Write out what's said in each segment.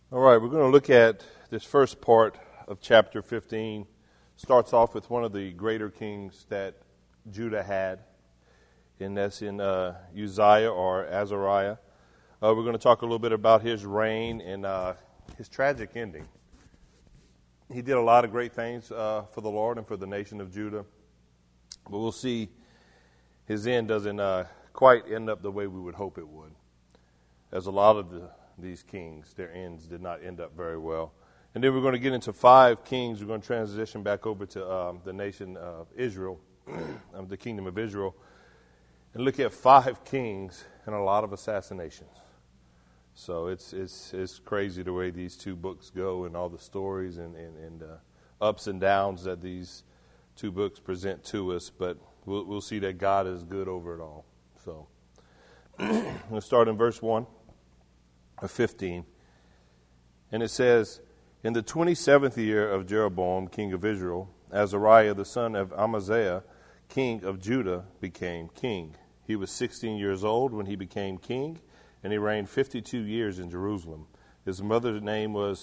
All right, we're going to look at this first part of chapter 15. Starts off with one of the greater kings that Judah had, and that's in Uzziah or Azariah. We're going to talk a little bit about his reign and his tragic ending. He did a lot of great things for the Lord and for the nation of Judah, but we'll see his end doesn't quite end up the way we would hope it would. As a lot of these kings, their ends did not end up very well. And then we're going to get into 5 kings. We're going to transition back over to the nation of Israel, the kingdom of Israel, and look at 5 kings and a lot of assassinations. So it's crazy the way these 2 books go and all the stories and ups and downs that these 2 books present to us. But we'll see that God is good over it all. So we'll start in verse 1 of 15. And it says, "In the 27th year of Jeroboam, king of Israel, Azariah the son of Amaziah, king of Judah, became king. He was 16 years old when he became king, and he reigned 52 years in Jerusalem. His mother's name was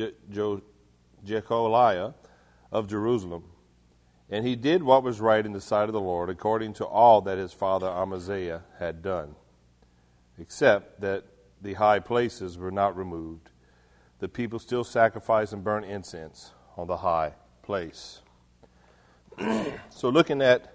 Jecholiah of Jerusalem. And he did what was right in the sight of the Lord, according to all that his father Amaziah had done, except that the high places were not removed. The people still sacrificed and burnt incense on the high place." So looking at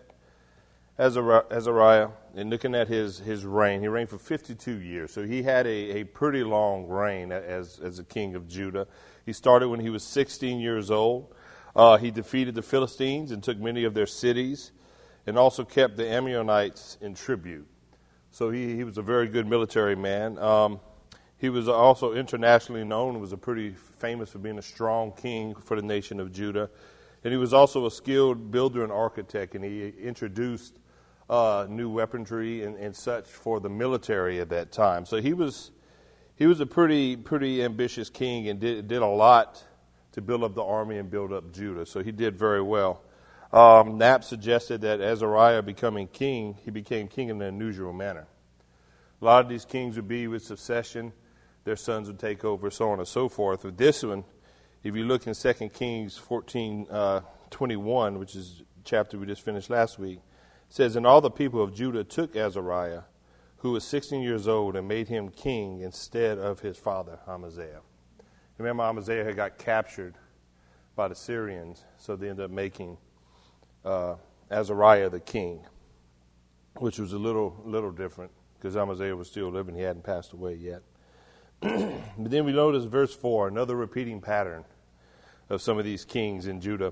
Azariah and looking at his reign, he reigned for 52 years. So he had a pretty long reign as a king of Judah. He started when he was 16 years old. He defeated the Philistines and took many of their cities, and also kept the Ammonites in tribute. So he was a very good military man. He was also internationally known, was pretty famous for being a strong king for the nation of Judah. And he was also a skilled builder and architect, and he introduced new weaponry and such for the military at that time. So he was a pretty ambitious king and did a lot to build up the army and build up Judah. So he did very well. Knapp suggested that Azariah becoming king, he became king in an unusual manner. A lot of these kings would be with succession, their sons would take over, so on and so forth. With this one, if you look in 2 Kings 14:21, which is the chapter we just finished last week, it says, "And all the people of Judah took Azariah, who was 16 years old, and made him king instead of his father Amaziah." Remember, Amaziah had got captured by the Syrians, so they ended up making Azariah the king, which was a little different because Amaziah was still living; he hadn't passed away yet. But then we notice verse 4, another repeating pattern of some of these kings in Judah.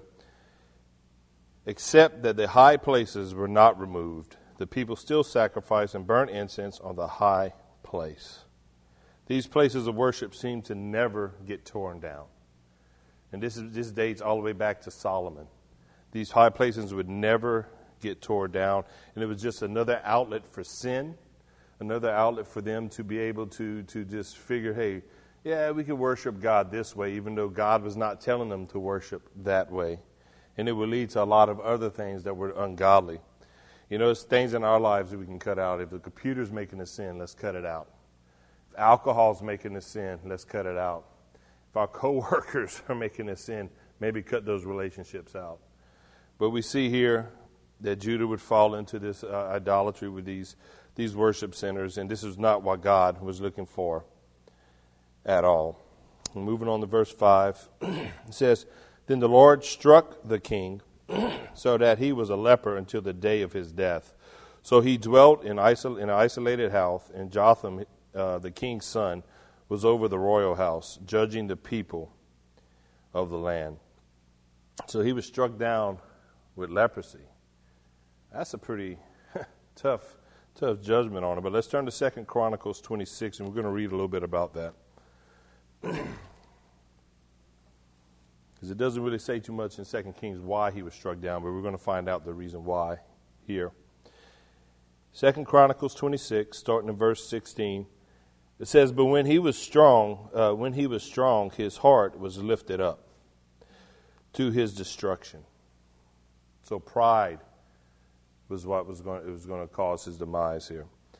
"Except that the high places were not removed, the people still sacrificed and burnt incense on the high place." These places of worship seem to never get torn down. And this dates all the way back to Solomon. These high places would never get torn down, and it was just another outlet for sin, another outlet for them to be able to just figure, hey, yeah, we can worship God this way, even though God was not telling them to worship that way. And it would lead to a lot of other things that were ungodly. You know, there's things in our lives that we can cut out. If the computer's making a sin, let's cut it out. If alcohol's making a sin, let's cut it out. If our coworkers are making a sin, maybe cut those relationships out. But we see here that Judah would fall into this idolatry with these worship centers, and this is not what God was looking for at all. And moving on to verse 5, it says, "Then the Lord struck the king so that he was a leper until the day of his death. So he dwelt in an isolated house, and Jotham, the king's son, was over the royal house, judging the people of the land." So he was struck down with leprosy. That's a pretty tough judgment on it. But let's turn to 2 Chronicles 26, and we're going to read a little bit about that. Because it doesn't really say too much in 2 Kings why he was struck down, but we're going to find out the reason why here. 2 Chronicles 26, starting in verse 16, it says, "But when he was strong, his heart was lifted up to his destruction." So pride was what was going to cause his demise here.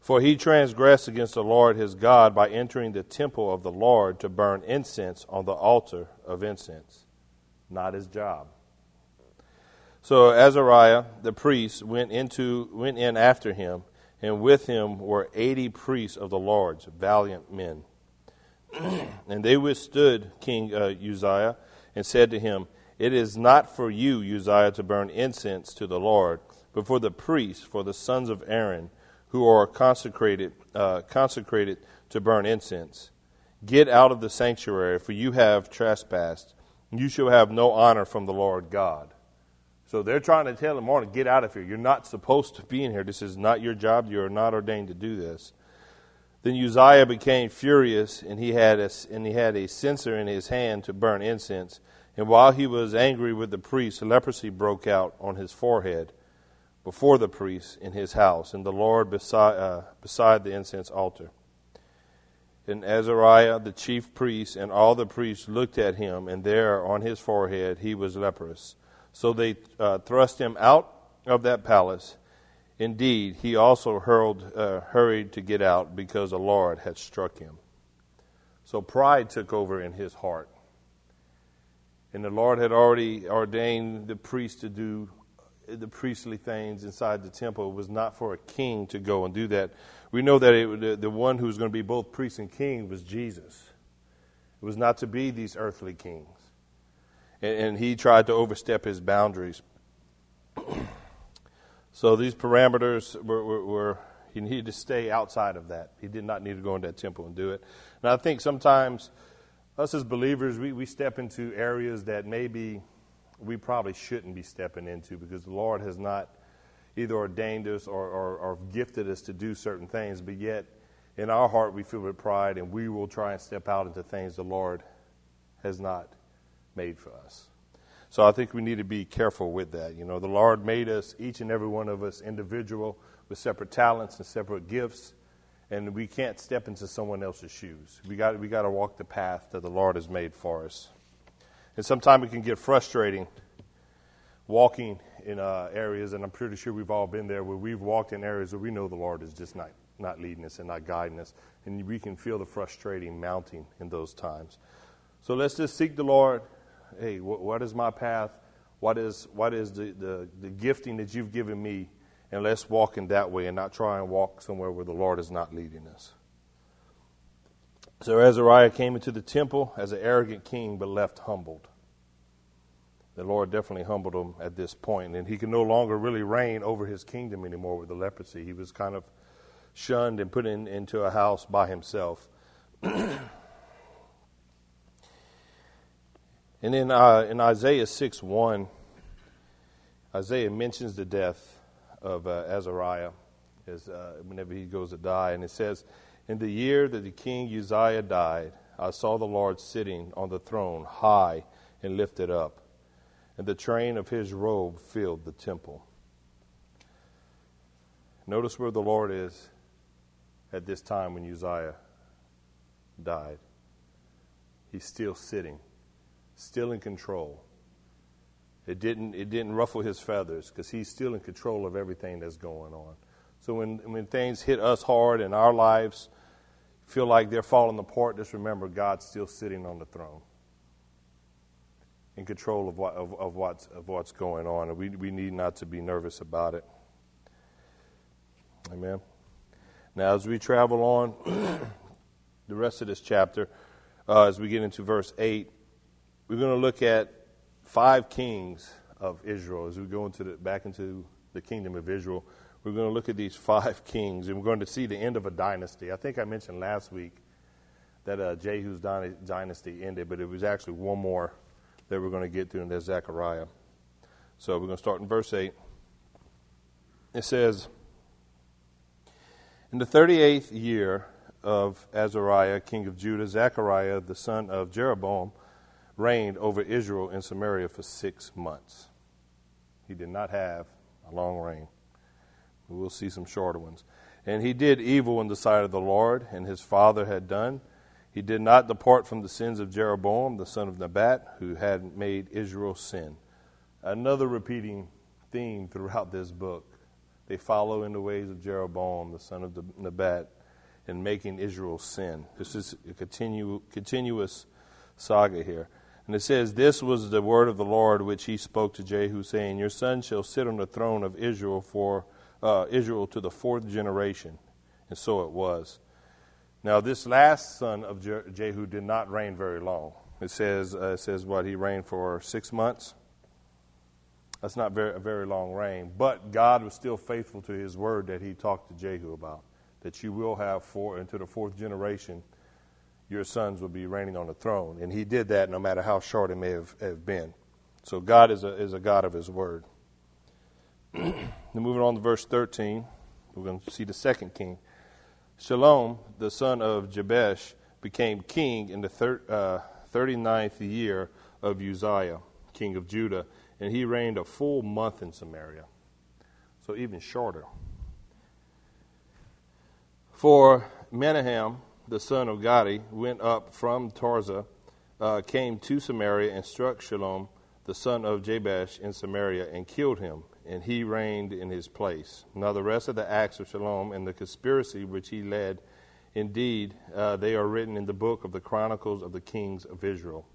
For he transgressed against the Lord his God by entering the temple of the Lord to burn incense on the altar of incense. Not his job. So Azariah the priest went in after him, and with him were 80 priests of the Lord's, valiant men. And they withstood King Uzziah and said to him, It is not for you, Uzziah, to burn incense to the Lord, but for the priests, for the sons of Aaron, who are consecrated to burn incense. Get out of the sanctuary, for you have trespassed. You shall have no honor from the Lord God. So they're trying to tell him, to get out of here. You're not supposed to be in here. This is not your job. You are not ordained to do this. Then Uzziah became furious, and he had a censer in his hand to burn incense. And while he was angry with the priest, leprosy broke out on his forehead before the priest in his house, and the Lord beside the incense altar. And Azariah, the chief priest, and all the priests looked at him, and there on his forehead he was leprous. So they thrust him out of that palace. Indeed, he also hurried to get out because the Lord had struck him. So pride took over in his heart. And the Lord had already ordained the priest to do the priestly things inside the temple. It was not for a king to go and do that. We know that the one who was going to be both priest and king was Jesus. It was not to be these earthly kings. And he tried to overstep his boundaries. So these parameters were he needed to stay outside of that. He did not need to go in that temple and do it. And I think sometimes us as believers, we step into areas that maybe we probably shouldn't be stepping into because the Lord has not either ordained us or gifted us to do certain things, but yet in our heart we feel with pride and we will try and step out into things the Lord has not made for us. So I think we need to be careful with that. You know, the Lord made us, each and every one of us, individual with separate talents and separate gifts, and we can't step into someone else's shoes. We got to walk the path that the Lord has made for us. And sometimes it can get frustrating walking in areas, and I'm pretty sure we've all been there, where we've walked in areas where we know the Lord is just not leading us and not guiding us, and we can feel the frustrating mounting in those times. So let's just seek the Lord. Hey, what is my path? What is the gifting that you've given me? And let's walk in that way and not try and walk somewhere where the Lord is not leading us. So Azariah came into the temple as an arrogant king, but left humbled. The Lord definitely humbled him at this point, and he could no longer really reign over his kingdom anymore with the leprosy. He was kind of shunned and put into a house by himself. And then in Isaiah 6:1, Isaiah mentions the death of Azariah whenever he goes to die. And it says, In the year that the king Uzziah died, I saw the Lord sitting on the throne, high and lifted up, and the train of his robe filled the temple. Notice where the Lord is at this time when Uzziah died. He's still sitting, still in control. It didn't ruffle his feathers because he's still in control of everything that's going on. So when things hit us hard in our lives, feel like they're falling apart, just remember God's still sitting on the throne, in control of what's going on, and we need not to be nervous about it. Amen. Now, as we travel on the rest of this chapter, as we get into verse 8, we're going to look at 5 kings of Israel. As we go back into the kingdom of Israel, we're going to look at these 5 kings, and we're going to see the end of a dynasty. I think I mentioned last week that Jehu's dynasty ended, but it was actually one more that we're going to get through, and that's Zechariah. So we're going to start in verse 8. It says, In the 38th year of Azariah, king of Judah, Zechariah, the son of Jeroboam, reigned over Israel in Samaria for 6 months. He did not have a long reign. We'll see some shorter ones. And he did evil in the sight of the Lord, and his father had done. He did not depart from the sins of Jeroboam, the son of Nebat, who had made Israel sin. Another repeating theme throughout this book. They follow in the ways of Jeroboam, the son of Nebat, in making Israel sin. This is a continuous saga here. And it says, this was the word of the Lord which he spoke to Jehu, saying, your son shall sit on the throne of Israel to the fourth generation. And so it was. Now this last son of Jehu did not reign very long. It says what, he reigned for 6 months. That's not a very long reign. But God was still faithful to his word that he talked to Jehu about, that you will have into the fourth generation, your sons will be reigning on the throne. And he did that no matter how short it may have been. So God is a God of his word. Then moving on to verse 13, we're going to see the second king. Shalom, the son of Jabesh, became king in the 39th year of Uzziah, king of Judah, and he reigned a full month in Samaria. So even shorter. For Menahem, the son of Gadi, went up from Tirzah, came to Samaria, and struck Shalom, the son of Jabesh, in Samaria, and killed him, and he reigned in his place. Now the rest of the acts of Shalom and the conspiracy which he led, indeed, they are written in the book of the Chronicles of the Kings of Israel.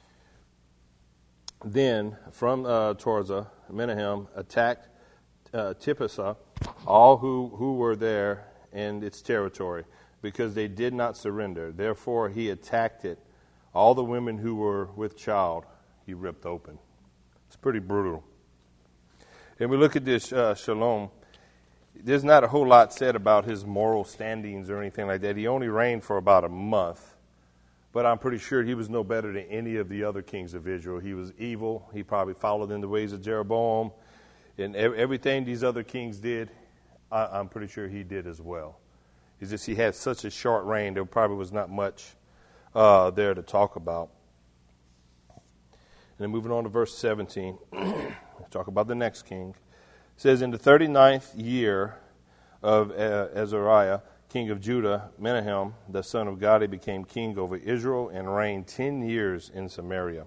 Then from Tirzah, Menahem attacked Tiphsah, all who were there in its territory, because they did not surrender. Therefore he attacked it. All the women who were with child he ripped open. It's pretty brutal. And we look at this Shalom. There's not a whole lot said about his moral standings or anything like that. He only reigned for about a month. But I'm pretty sure he was no better than any of the other kings of Israel. He was evil. He probably followed in the ways of Jeroboam. And everything these other kings did, I'm pretty sure he did as well. It's just he had such a short reign, there probably was not much there to talk about. And then moving on to verse 17, let's talk about the next king. It says, in the 39th year of Azariah, king of Judah, Menahem, the son of Gadi, became king over Israel and reigned 10 years in Samaria.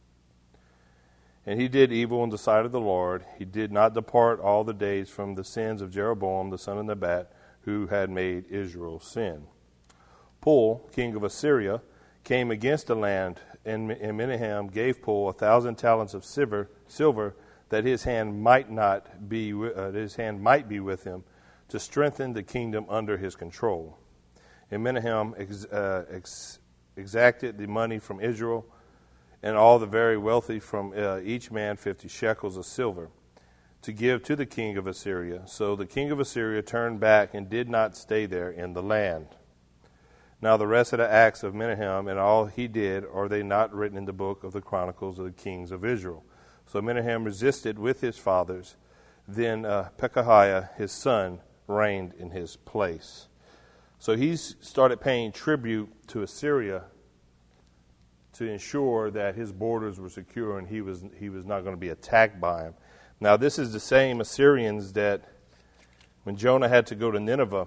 And he did evil in the sight of the Lord. He did not depart all the days from the sins of Jeroboam, the son of Nebat, who had made Israel sin. Pul, king of Assyria, came against the land, and Menahem gave Pul 1,000 talents of silver, that his hand might be with him, to strengthen the kingdom under his control. And Menahem exacted the money from Israel, and all the very wealthy from each man 50 shekels of silver, to give to the king of Assyria. So the king of Assyria turned back and did not stay there in the land. Now the rest of the acts of Menahem and all he did, are they not written in the book of the Chronicles of the Kings of Israel? So Menahem resisted with his fathers. Then Pekahiah, his son, reigned in his place. So he started paying tribute to Assyria to ensure that his borders were secure and he was not going to be attacked by him. Now this is the same Assyrians that when Jonah had to go to Nineveh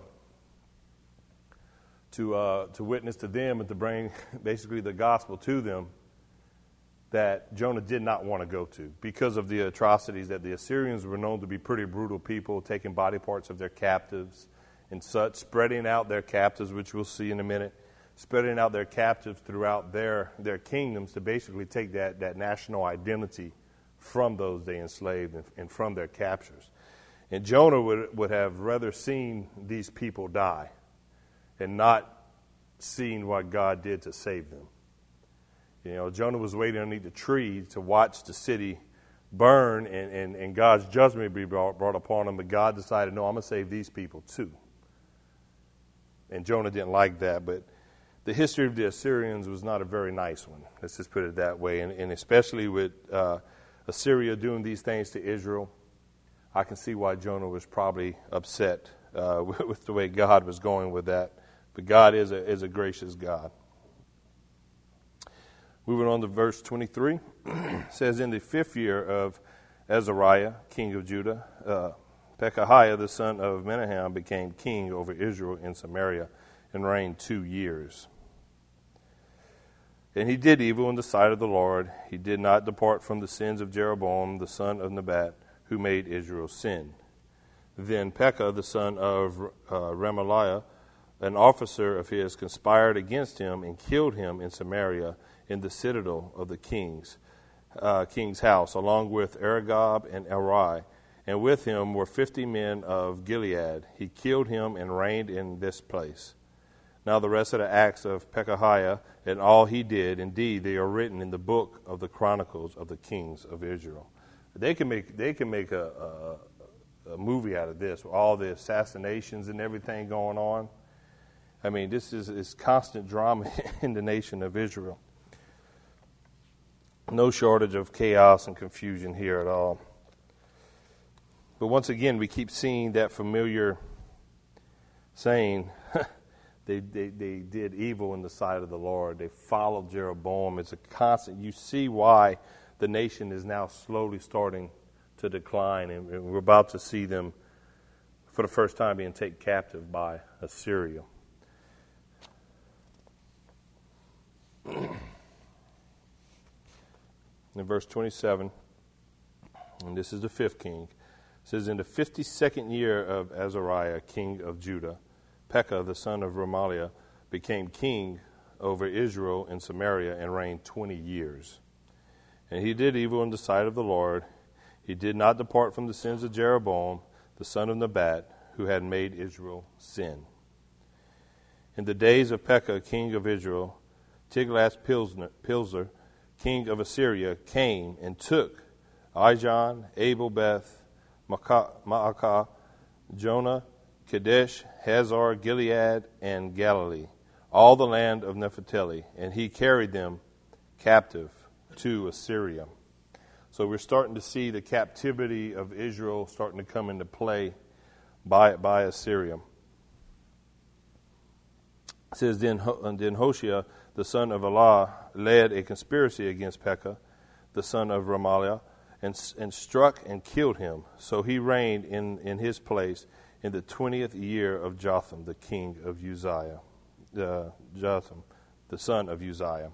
to witness to them and to bring basically the gospel to them, that Jonah did not want to go to because of the atrocities that the Assyrians were known to be pretty brutal people, taking body parts of their captives and such, spreading out their captives, which we'll see in a minute, spreading out their captives throughout their kingdoms to basically take that national identity from those they enslaved and from their captures. And Jonah would have rather seen these people die and not seen what God did to save them. You know, Jonah was waiting underneath the tree to watch the city burn and God's judgment be brought upon him. But God decided, no, I'm going to save these people too. And Jonah didn't like that. But the history of the Assyrians was not a very nice one. Let's just put it that way. And especially with Assyria doing these things to Israel, I can see why Jonah was probably upset with the way God was going with that. But God is a gracious God. Moving on to verse 23, it says, in the 5th year of Azariah, king of Judah, Pekahiah, the son of Menahem, became king over Israel in Samaria and reigned 2 years. And he did evil in the sight of the Lord. He did not depart from the sins of Jeroboam, the son of Nebat, who made Israel sin. Then Pekah, the son of Remaliah, an officer of his, conspired against him and killed him in Samaria in the citadel of the king's house, along with Argob and Arai. And with him were 50 men of Gilead. He killed him and reigned in this place. Now the rest of the acts of Pekahiah and all he did, indeed, they are written in the book of the Chronicles of the Kings of Israel. They can make a movie out of this, with all the assassinations and everything going on. I mean, this is constant drama in the nation of Israel. No shortage of chaos and confusion here at all. But once again, we keep seeing that familiar saying, they did evil in the sight of the Lord. They followed Jeroboam. It's a constant. You see why the nation is now slowly starting to decline, and we're about to see them for the first time being taken captive by Assyria. In verse 27, and this is the fifth king, it says, in the 52nd year of Azariah, king of Judah, Pekah, the son of Remaliah, became king over Israel in Samaria and reigned 20 years. And he did evil in the sight of the Lord. He did not depart from the sins of Jeroboam, the son of Nebat, who had made Israel sin. In the days of Pekah, king of Israel, Tiglath-Pileser, king of Assyria, came and took Ijon, Abel-Beth, Maacah, Jonah, Kadesh, Hazar, Gilead, and Galilee, all the land of Naphtali, and he carried them captive to Assyria. So we're starting to see the captivity of Israel starting to come into play by Assyria. It says, then Hoshea, the son of Elah, led a conspiracy against Pekah, the son of Remaliah, and struck and killed him. So he reigned in his place in the 20th year of Jotham, the king of Uzziah, Jotham, the son of Uzziah.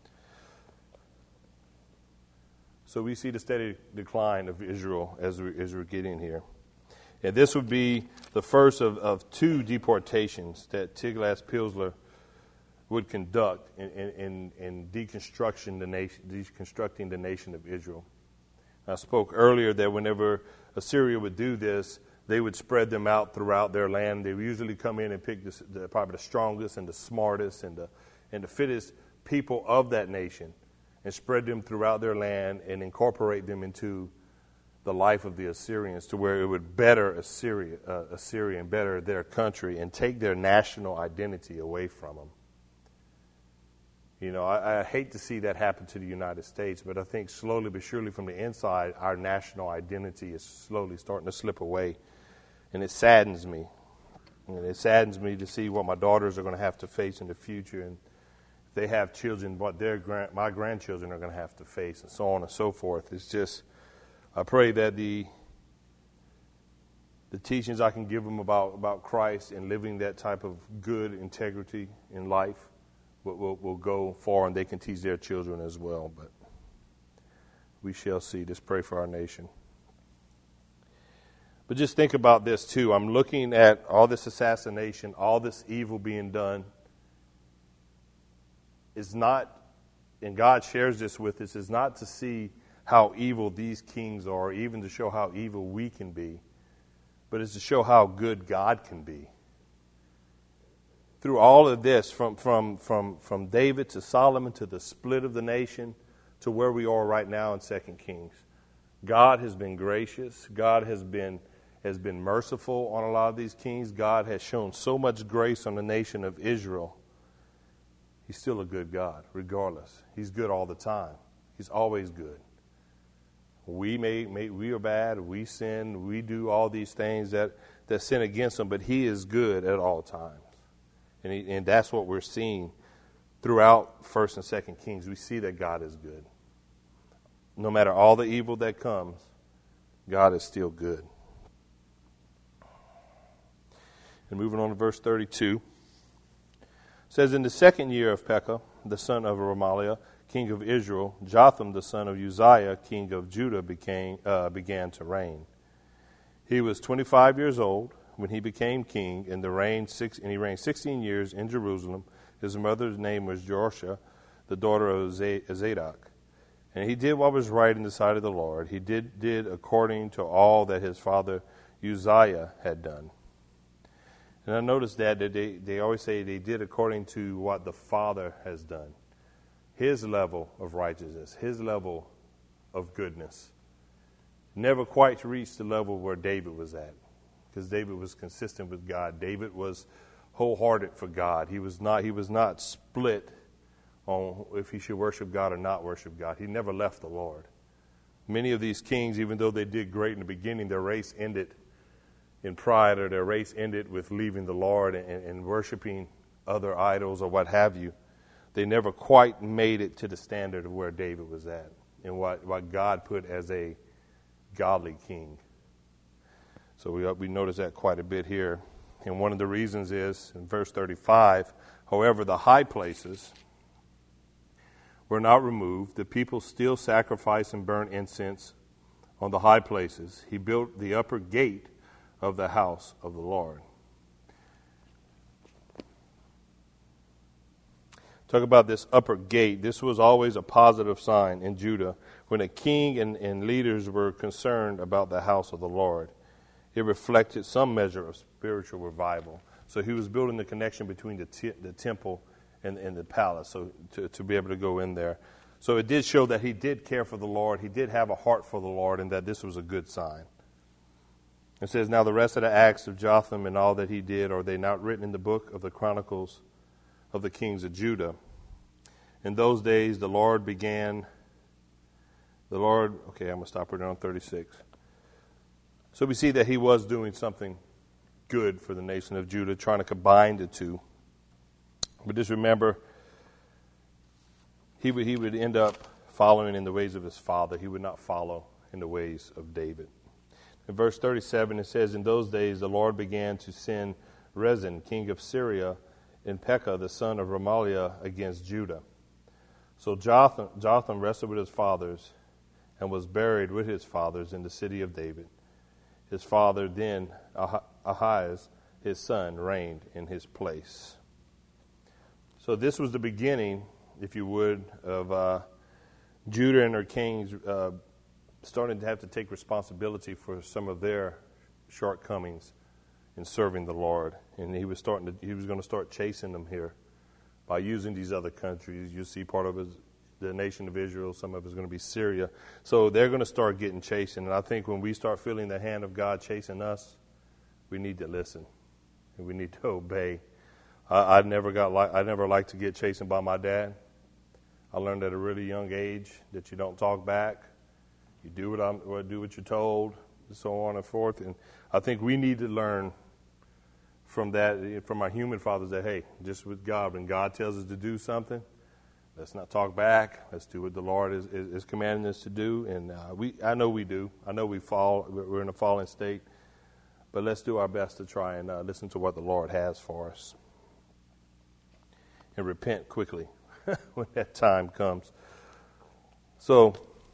So we see the steady decline of Israel as we're getting here. And this would be the first of two deportations that Tiglath-Pileser would conduct in deconstructing the nation of Israel. I spoke earlier that whenever Assyria would do this, they would spread them out throughout their land. They would usually come in and pick probably the strongest and the smartest and the fittest people of that nation and spread them throughout their land and incorporate them into the life of the Assyrians to where it would better Assyria and better their country and take their national identity away from them. You know, I hate to see that happen to the United States, but I think slowly but surely from the inside, our national identity is slowly starting to slip away. And it saddens me. And it saddens me to see what my daughters are going to have to face in the future. And if they have children, what my grandchildren are going to have to face, and so on and so forth. It's just, I pray that the teachings I can give them about Christ and living that type of good integrity in life will go far, and they can teach their children as well. But we shall see. Just pray for our nation. But just think about this too. I'm looking at all this assassination, all this evil being done. Is not, and God shares this with us, is not to see how evil these kings are, even to show how evil we can be, but it's to show how good God can be. Through all of this, from David to Solomon to the split of the nation to where we are right now in 2 Kings, God has been gracious. God has been merciful on a lot of these kings. God has shown so much grace on the nation of Israel. He's still a good God, regardless. He's good all the time. He's always good. We are bad. We sin. We do all these things that sin against him, but he is good at all times. And that's what we're seeing throughout 1st and 2nd Kings. We see that God is good. No matter all the evil that comes, God is still good. And moving on to verse 32. It says, in the 2nd year of Pekah, the son of Remaliah, king of Israel, Jotham, the son of Uzziah, king of Judah, began to reign. He was 25 years old when he became king, and he reigned 16 years in Jerusalem. His mother's name was Jorsha, the daughter of Zadok. And he did what was right in the sight of the Lord. He did according to all that his father Uzziah had done. And I noticed that they always say they did according to what the Father has done. His level of righteousness, his level of goodness. Never quite reached the level where David was at, because David was consistent with God. David was wholehearted for God. He was not split on if he should worship God or not worship God. He never left the Lord. Many of these kings, even though they did great in the beginning, their race ended in pride, or their race ended with leaving the Lord and worshiping other idols or what have you. They never quite made it to the standard of where David was at and what God put as a godly king. So we notice that quite a bit here. And one of the reasons is, in verse 35, however, the high places were not removed. The people still sacrificed and burned incense on the high places. He built the upper gate of the house of the Lord. Talk about this upper gate. This was always a positive sign in Judah when a king and leaders were concerned about the house of the Lord. It reflected some measure of spiritual revival. So he was building the connection between the temple and the palace, so to be able to go in there. So it did show that he did care for the Lord. He did have a heart for the Lord, and that this was a good sign. It says, now the rest of the acts of Jotham and all that he did, are they not written in the book of the Chronicles of the kings of Judah? In those days okay, I'm going to stop right on 36. So we see that he was doing something good for the nation of Judah, trying to combine the two. But just remember, he would end up following in the ways of his father. He would not follow in the ways of David. In verse 37, it says, in those days the Lord began to send Rezin, king of Syria, and Pekah, the son of Remaliah, against Judah. So Jotham rested with his fathers and was buried with his fathers in the city of David. His father then, Ahaz, his son, reigned in his place. So this was the beginning, if you would, of Judah and her kings starting to have to take responsibility for some of their shortcomings in serving the Lord. And he was going to start chasing them here by using these other countries. You see part of the nation of Israel, some of it is going to be Syria. So they're going to start getting chased. And I think when we start feeling the hand of God chasing us, we need to listen and we need to obey. I never liked to get chased by my dad. I learned at a really young age that you don't talk back. You do what you're told, and so on and forth. And I think we need to learn from that, from our human fathers, that, hey, just with God, when God tells us to do something, let's not talk back. Let's do what the Lord is commanding us to do. And I know we do. I know we're in a fallen state. But let's do our best to try and listen to what the Lord has for us. And repent quickly when that time comes. So,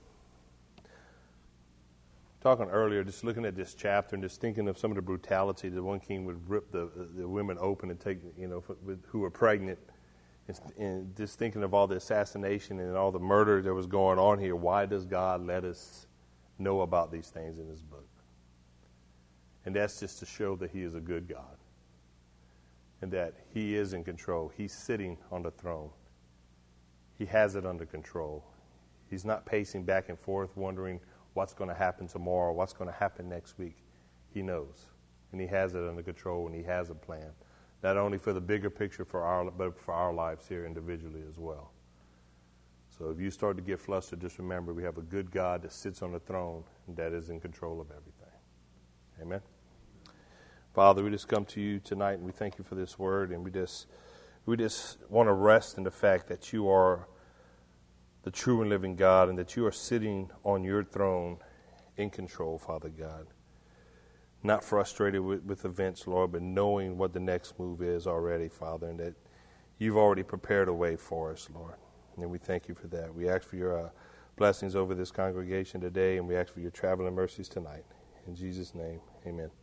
talking earlier, just looking at this chapter and just thinking of some of the brutality. The one king would rip the women open and take, who were pregnant. And just thinking of all the assassination and all the murder that was going on here. Why does God let us know about these things in His book? And that's just to show that He is a good God. And that He is in control. He's sitting on the throne. He has it under control. He's not pacing back and forth wondering what's going to happen tomorrow, what's going to happen next week. He knows. And He has it under control, and He has a plan. Not only for the bigger picture but for our lives here individually as well. So if you start to get flustered, just remember we have a good God that sits on the throne and that is in control of everything. Amen. Father, we just come to you tonight and we thank you for this word, and we just want to rest in the fact that you are the true and living God and that you are sitting on your throne in control, Father God. Not frustrated with events, Lord, but knowing what the next move is already, Father, and that you've already prepared a way for us, Lord. And we thank you for that. We ask for your blessings over this congregation today, and we ask for your traveling mercies tonight. In Jesus' name, Amen.